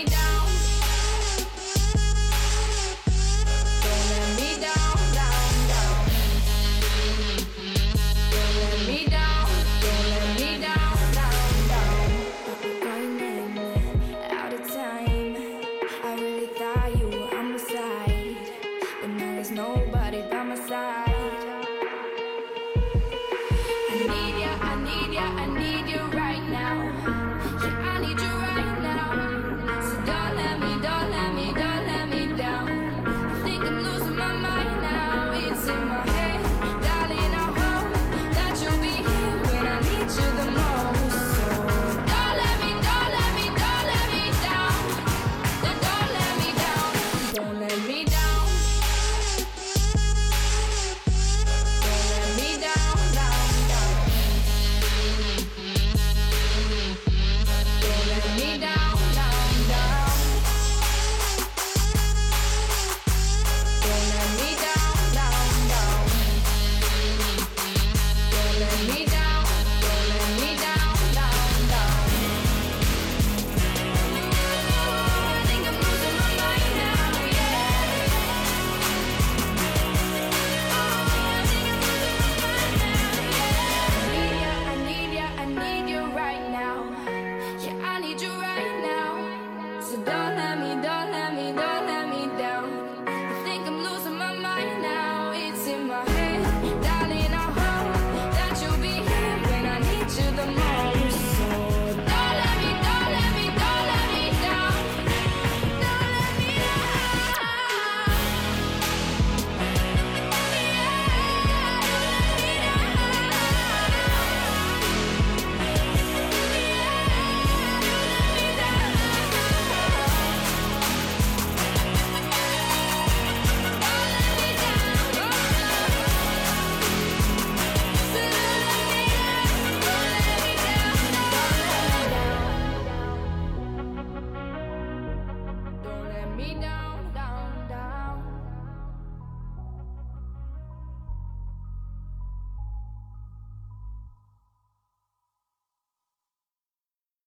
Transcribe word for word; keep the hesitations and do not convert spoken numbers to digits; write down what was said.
down. Don't let me down, down, down. Don't let me down, don't let me down, down, down. Running out of time. I really thought you were on my side, but now there's nobody by my side. I need ya, I need ya, I need you right now. Yeah, I need you right now. So don't let me, don't let me, don't let me down. I think I'm losing my mind now. It's in my head, darling. I hope that you'll be here when I need you the most. So don't let me, don't let me, don't let me down. Don't, don't let me down. Don't let me down. Don't let me down, down, down. Don't let me down, down, down. Don't let me down, down, down. Don't let me down, don't let me down, down, down. I think I'm losing my mind now, yeah. Oh, I think I'm losing my mind now, yeah. I need ya, I need ya, I need you right now. Yeah, I need you right now. So don't